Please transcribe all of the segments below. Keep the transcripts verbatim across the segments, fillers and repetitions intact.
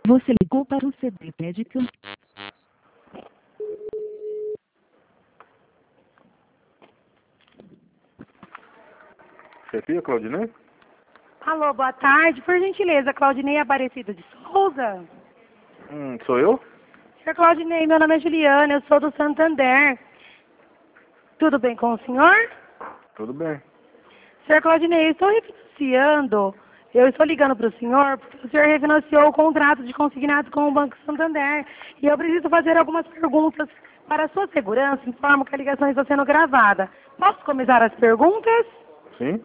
Você ligou para o C D Pédica. Chefia, Claudinei? Alô, boa tarde. Por gentileza, Claudinei Aparecida de Souza. Hum, sou eu? Senhor Claudinei, meu nome é Juliana, eu sou do Santander. Tudo bem com o senhor? Tudo bem. Senhor Claudinei, eu estou refinanciando. Eu estou ligando para o senhor porque o senhor refinanciou o contrato de consignado com o Banco Santander. E eu preciso fazer algumas perguntas para a sua segurança. Informo que a ligação está sendo gravada. Posso começar as perguntas? Sim?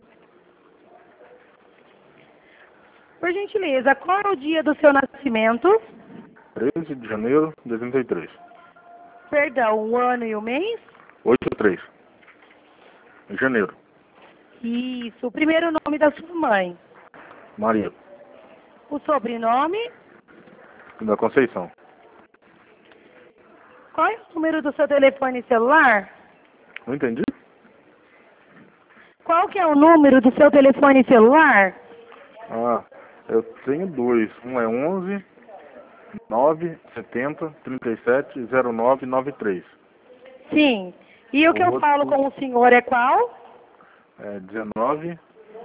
Por gentileza, qual é o dia do seu nascimento? treze de janeiro de oitenta e três. Perdão, o ano e o mês? oito três. Janeiro. Isso. O primeiro nome da sua mãe. Maria. O sobrenome? Da Conceição. Qual é o número do seu telefone celular? Não entendi? Qual que é o número do seu telefone celular? Ah, eu tenho dois. Um é onze, nove, setenta, trinta e sete, zero nove, nove três. Sim. E o que eu Outro- falo com o senhor é qual? É dezenove,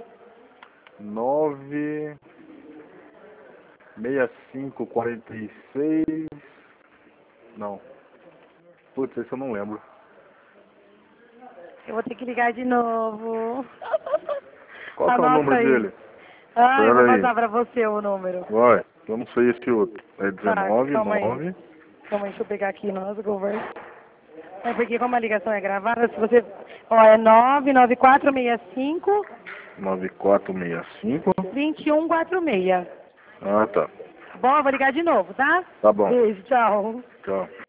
nove, sessenta e cinco, quarenta e seis. Não. Putz, esse eu não lembro. Eu vou ter que ligar de novo. Qual que é o Anota número aí. dele? Ah, eu vou Pera aí. passar pra você o número. Vai, eu não sei esse outro. É Tá, dezenove, calma aí. nove. Calma aí, deixa eu pegar aqui nossa conversa. É porque como a ligação é gravada, se você... Ó, é nove nove quatro seis cinco, nove quatro seis cinco. dois um quatro seis. Ah, tá. Bom, eu vou ligar de novo, tá? Tá bom. Beijo, tchau. Tchau.